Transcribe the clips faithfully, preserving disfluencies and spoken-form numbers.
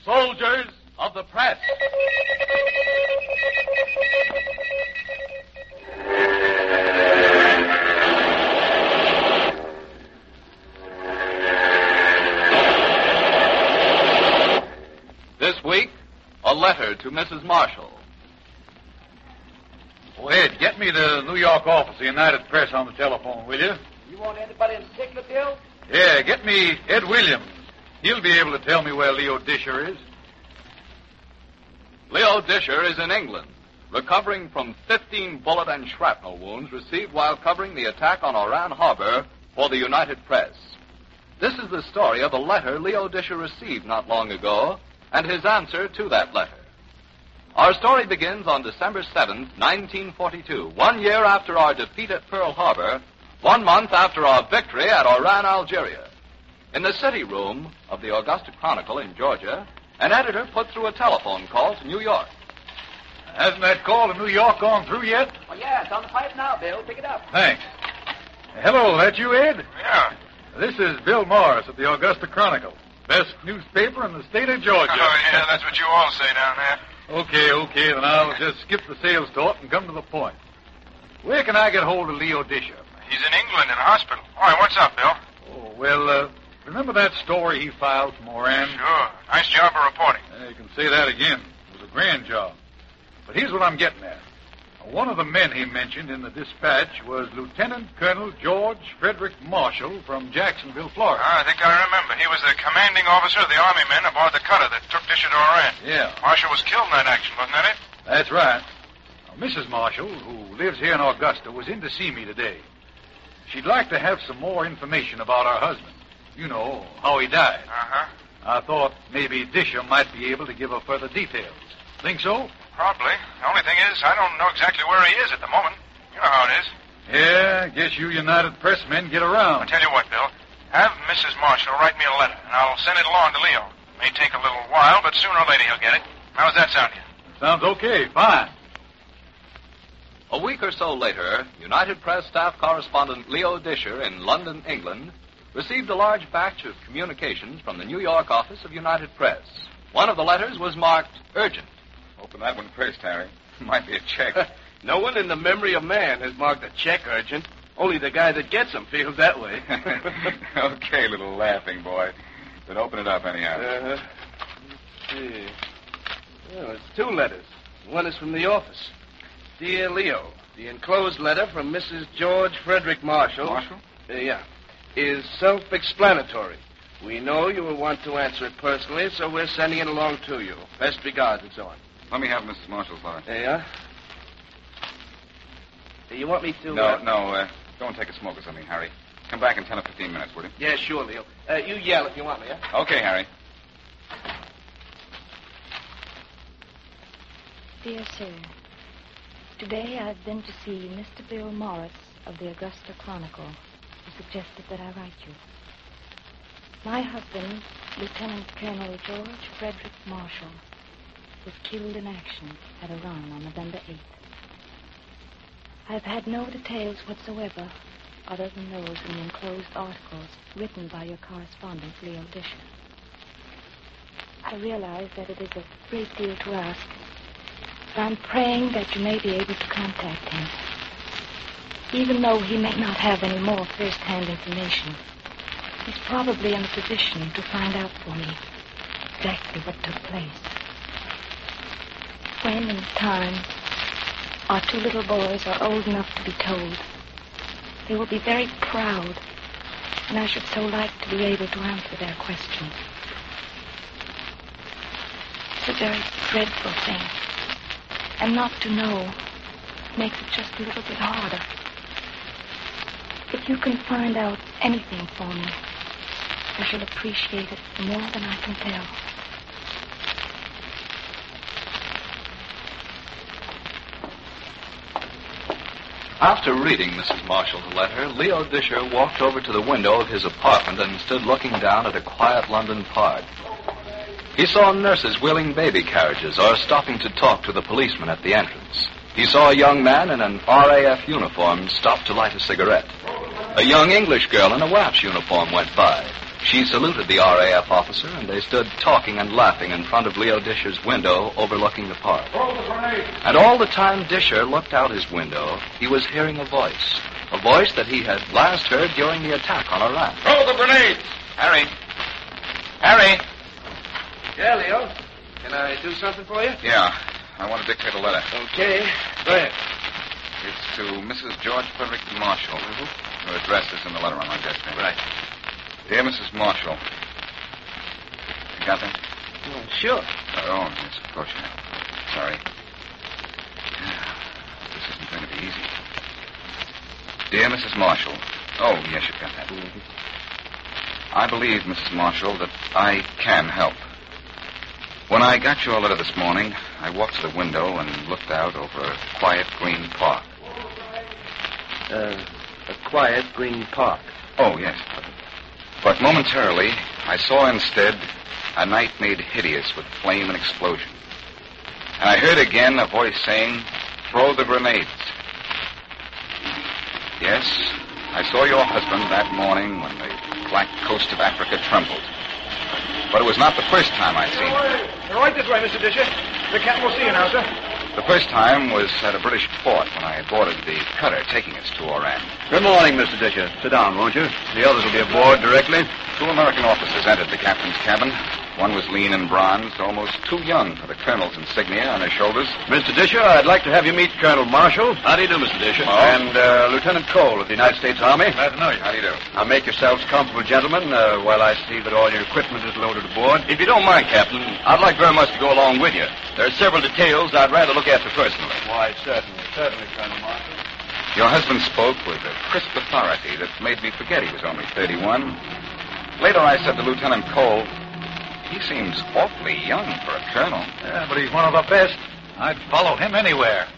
Soldiers of the Press. This week, a letter to Missus Marshall. Oh, Ed, get me the New York office of the United Press on the telephone, will you? You want anybody in particular, Bill? Yeah, get me Ed Williams. He'll be able to tell me where Leo Disher is. Leo Disher is in England, recovering from fifteen bullet and shrapnel wounds received while covering the attack on Oran Harbor for the United Press. This is the story of a letter Leo Disher received not long ago and his answer to that letter. Our story begins on December seventh, nineteen forty-two, one year after our defeat at Pearl Harbor, one month after our victory at Oran, Algeria. In the city room of the Augusta Chronicle in Georgia, an editor put through a telephone call to New York. Hasn't that call to New York gone through yet? Oh, yeah, it's on the pipe now, Bill. Pick it up. Thanks. Hello, that you, Ed? Yeah. This is Bill Morris of the Augusta Chronicle. Best newspaper in the state of Georgia. Oh, yeah, that's what you all say down there. Okay, okay, then I'll just skip the sales talk and come to the point. Where can I get hold of Leo Disher? He's in England in a hospital. All right, what's up, Bill? Oh, well, uh, remember that story he filed from Oran? Sure. Nice job of reporting. Uh, you can say that again. It was a grand job. But here's what I'm getting at. One of the men he mentioned in the dispatch was Lieutenant Colonel George Frederick Marshall from Jacksonville, Florida. Ah, I think I remember. He was the commanding officer of the Army men aboard the cutter that took Disher to Oran. Yeah. Marshall was killed in that action, wasn't that it? That's right. Now, Missus Marshall, who lives here in Augusta, was in to see me today. She'd like to have some more information about her husband. You know, how he died. Uh-huh. I thought maybe Disher might be able to give her further details. Think so? Probably. The only thing is, I don't know exactly where he is at the moment. You know how it is. Yeah, I guess you United Press men get around. I'll tell you what, Bill. Have Missus Marshall write me a letter, and I'll send it along to Leo. May take a little while, but sooner or later he'll get it. How does that sound to you? Sounds okay. Fine. A week or so later, United Press staff correspondent Leo Disher in London, England, received a large batch of communications from the New York office of United Press. One of the letters was marked urgent. Open that one first, Harry. Might be a check. No one in the memory of man has marked a check urgent. Only the guy that gets them feels that way. Okay, little laughing boy. But open it up anyhow. Uh-huh. Let's see. Well, it's two letters. One is from the office. Dear Leo, the enclosed letter from Missus George Frederick Marshall... Marshall? Uh, yeah. Is self-explanatory. We know you will want to answer it personally, so we're sending it along to you. Best regards and so on. Let me have Missus Marshall's letter. There you are. Do you want me to... No, uh... no, uh, go and take a smoke or something, Harry. Come back in ten or fifteen minutes, will you? Yeah, sure, Leo. Uh, you yell if you want me, huh? Okay, Harry. Dear sir, today I've been to see Mister Bill Morris of the Augusta Chronicle, who suggested that I write you. My husband, Lieutenant Colonel George Frederick Marshall, was killed in action at Oran on November eighth. I've had no details whatsoever other than those in the enclosed articles written by your correspondent, Leo Disher. I realize that it is a great deal to ask, but I'm praying that you may be able to contact him. Even though he may not have any more first-hand information, he's probably in a position to find out for me exactly what took place. When in time our two little boys are old enough to be told, they will be very proud, and I should so like to be able to answer their questions. It's a very dreadful thing, and not to know makes it just a little bit harder. If you can find out anything for me, I shall appreciate it more than I can tell. After reading Missus Marshall's letter, Leo Disher walked over to the window of his apartment and stood looking down at a quiet London park. He saw nurses wheeling baby carriages or stopping to talk to the policeman at the entrance. He saw a young man in an R A F uniform stop to light a cigarette. A young English girl in a W A P S uniform went by. She saluted the R A F officer, and they stood talking and laughing in front of Leo Disher's window overlooking the park. And all the time Disher looked out his window, he was hearing a voice. A voice that he had last heard during the attack on Oran. Throw the grenades! Harry. Harry. Yeah, Leo. Can I do something for you? Yeah. I want to dictate a letter. Okay. Go ahead. It's to Missus George Frederick Marshall. Mm-hmm. Her address is in the letter on my desk. There. Right. Dear Missus Marshall. You got that? Oh, sure. Oh, yes, of course you have. Sorry. This isn't going to be easy. Dear Missus Marshall. Oh, yes, you've got that. Mm-hmm. I believe, Missus Marshall, that I can help. When I got your letter this morning, I walked to the window and looked out over a quiet green park. Uh, a quiet green park. Oh, yes. But momentarily, I saw instead a night made hideous with flame and explosion. And I heard again a voice saying, "Throw the grenades." Yes, I saw your husband that morning when the black coast of Africa trembled. But it was not the first time I'd seen him. Right this way, Mister Disher. The captain will see you now, sir. The first time was at a British port when I boarded the cutter taking us to Oran. Good morning, Mister Disher. Sit down, won't you? The others will be aboard directly. Two American officers entered the captain's cabin. One was lean and bronzed, almost too young for the colonel's insignia on his shoulders. Mister Disher, I'd like to have you meet Colonel Marshall. How do you do, Mister Disher? Oh. And uh, Lieutenant Cole of the United States Army. Glad to know you. How do you do? Now make yourselves comfortable, gentlemen, uh, while I see that all your equipment is loaded aboard. If you don't mind, Captain, I'd like very much to go along with you. There are several details I'd rather look after personally. Why, certainly, certainly, Colonel Marshall. Your husband spoke with a crisp authority that made me forget he was only thirty-one. Later I said to Lieutenant Cole, "He seems awfully young for a colonel." Yeah, but he's one of the best. I'd follow him anywhere.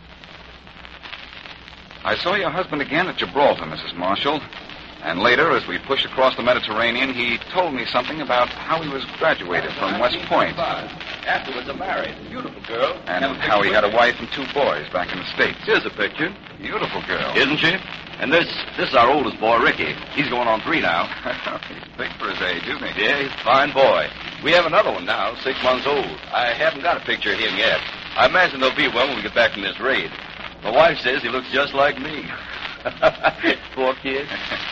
I saw your husband again at Gibraltar, Missus Marshall. And later, as we pushed across the Mediterranean, he told me something about how he was graduated from West Point. Afterwards, I married. Beautiful girl. And how he had a wife and two boys back in the States. Here's a picture. Beautiful girl. Isn't she? And this this is our oldest boy, Ricky. He's going on three now. He's big for his age, isn't he? Yeah, he's a fine boy. We have another one now, six months old. I haven't got a picture of him yet. I imagine there'll be one when we get back from this raid. My wife says he looks just like me. Poor kid.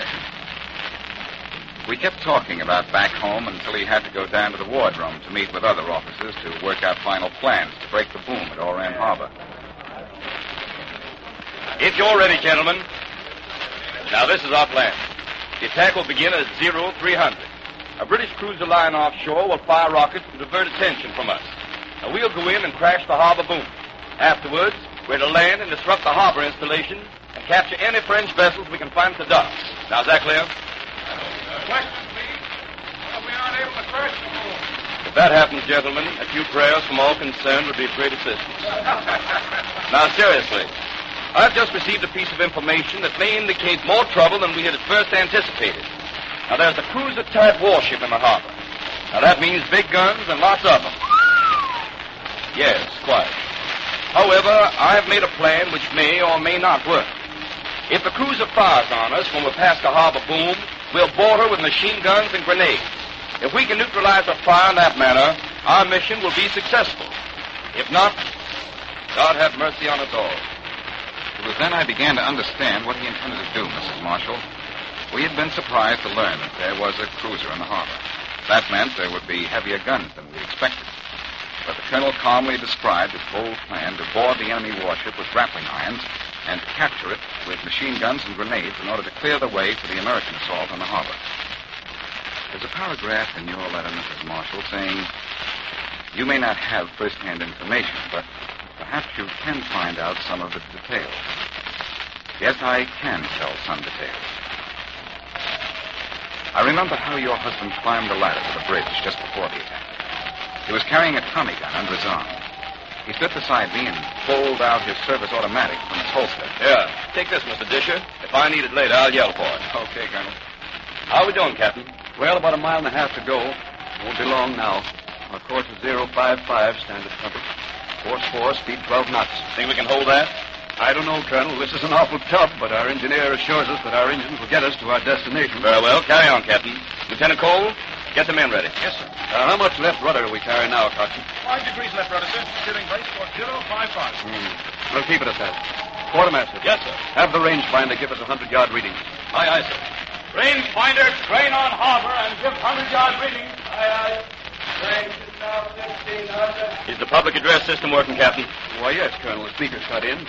We kept talking about back home until he had to go down to the wardroom to meet with other officers to work out final plans to break the boom at Oran Harbor. If you're ready, gentlemen. Now, this is our plan. The attack will begin at zero three hundred. A British cruiser lying offshore will fire rockets to divert attention from us. Now, we'll go in and crash the harbor boom. Afterwards, we're to land and disrupt the harbor installation and capture any French vessels we can find at the docks. Now, is that clear? Questions, please? Well, we aren't able to crash the boom. If that happens, gentlemen, a few prayers from all concerned would be of great assistance. Now, seriously, I've just received a piece of information that may indicate more trouble than we had at first anticipated. Now, there's a cruiser-type warship in the harbor. Now, that means big guns and lots of them. Yes, quite. However, I've made a plan which may or may not work. If the cruiser fires on us when we're past the harbor boom, we'll board her with machine guns and grenades. If we can neutralize her fire in that manner, our mission will be successful. If not, God have mercy on us all. It was then I began to understand what he intended to do, Missus Marshall. We had been surprised to learn that there was a cruiser in the harbor. That meant there would be heavier guns than we expected. But the colonel calmly described his bold plan to board the enemy warship with grappling irons and to capture it with machine guns and grenades in order to clear the way for the American assault on the harbor. There's a paragraph in your letter, Missus Marshall, saying, "You may not have first-hand information, but perhaps you can find out some of the details." Yes, I can tell some details. I remember how your husband climbed the ladder to the bridge just before the attack. He was carrying a Tommy gun under his arm. He stood beside me and pulled out his service automatic from its holster. Here, take this, Mister Disher. If I need it later, I'll yell for it. Okay, Colonel. How are we doing, Captain? Well, about a mile and a half to go. Won't be long now. Our course is zero five five, standard compass. Course four, speed twelve knots. Think we can hold that? I don't know, Colonel. This is an awful tub, but our engineer assures us that our engines will get us to our destination. Very well. Carry on, Captain. Lieutenant Cole, get the men ready. Yes, sir. Uh, how much left rudder are we carrying now, Coxswain? Five degrees left rudder, sir. Steering brace for zero five five. Hmm. We'll keep it at that. Quartermaster. Yes, sir. Have the rangefinder give us a hundred-yard reading. Aye, aye, sir. Rangefinder, train on harbor and give hundred-yard reading. Aye, aye. Range is now fifteen hundred. Is the public address system working, Captain? Why, yes, Colonel. The speaker's cut in.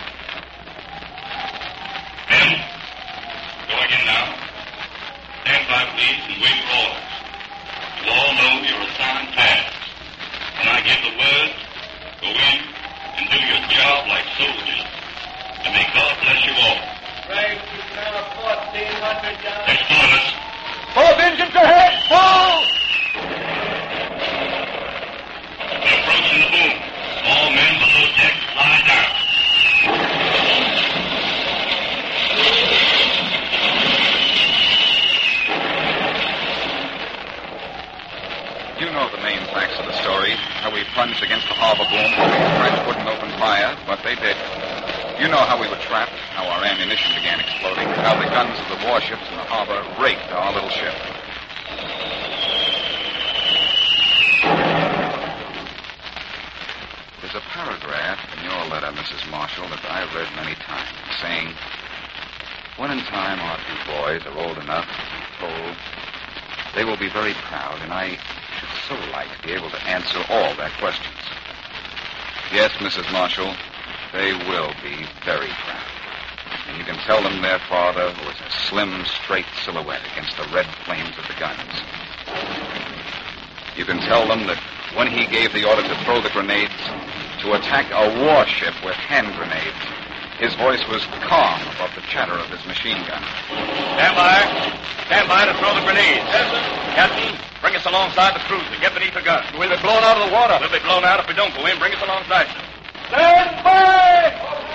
Men, going in now. Stand by, please, and wait for orders. You all know your assigned tasks. When I give the word, go in and do your job like soldiers. And may God bless you all. Range is now fourteen hundred yards. Next orders. Both engines ahead. Full! We're approaching the boom. All men below deck lie down. You know the main facts of the story. How we plunged against the harbor boom. The French wouldn't open fire, but they did. You know how we were trapped, how our ammunition began exploding, how the guns of the warships in the harbor raked our little ship. There's a paragraph in your letter, Missus Marshall, that I've read many times, saying, when in time our two boys are old enough to be told, they will be very proud, and I should so like to be able to answer all their questions. Yes, Missus Marshall, they will be very proud. And you can tell them their father was a slim, straight silhouette against the red flames of the guns. You can tell them that when he gave the order to throw the grenades, to attack a warship with hand grenades, his voice was calm above the chatter of his machine gun. Stand by. Stand by to throw the grenades. Yes, sir. Captain, bring us alongside the cruiser. Get beneath the gun. We'll be blown out of the water. We'll be blown out if we don't go in. Bring us alongside, sir. Stand by!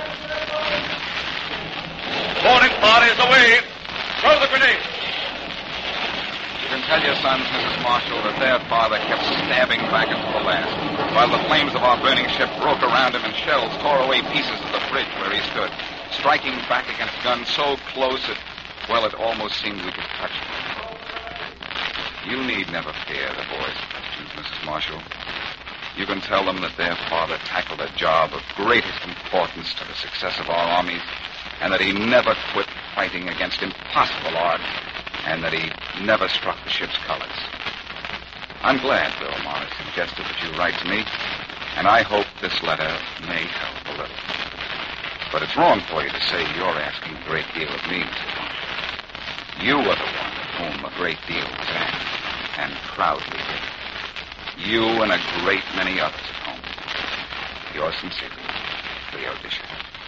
Boarding party is away. Throw the grenades. You can tell your sons, Missus Marshall, that their father kept stabbing back until the last, while the flames of our burning ship broke around him and shells tore away pieces of the bridge where he stood, striking back against guns so close that, well, it almost seemed we could touch them. You need never fear the boys' questions, Missus Marshall. You can tell them that their father tackled a job of greatest importance to the success of our armies, and that he never quit fighting against impossible odds, and that he never struck the ship's colors. I'm glad Bill Morris suggested that you write to me, and I hope this letter may help a little. But it's wrong for you to say you're asking a great deal of me, Missus Marshall. You are the one of whom a great deal was asked, and proudly did. You and a great many others at home. Yours sincerely, Leo Disher.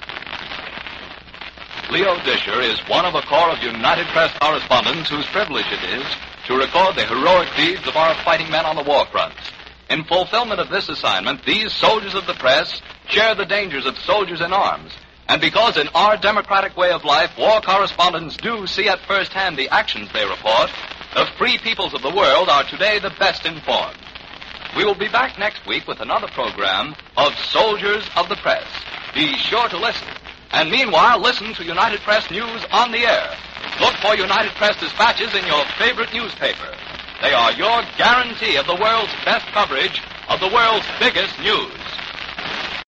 Leo Disher is one of a corps of United Press correspondents whose privilege it is to record the heroic deeds of our fighting men on the war front. In fulfillment of this assignment, these soldiers of the press share the dangers of soldiers in arms. And because in our democratic way of life, war correspondents do see at first hand the actions they report, the free peoples of the world are today the best informed. We will be back next week with another program of Soldiers of the Press. Be sure to listen. And meanwhile, listen to United Press News on the air. Look for United Press dispatches in your favorite newspaper. They are your guarantee of the world's best coverage of the world's biggest news.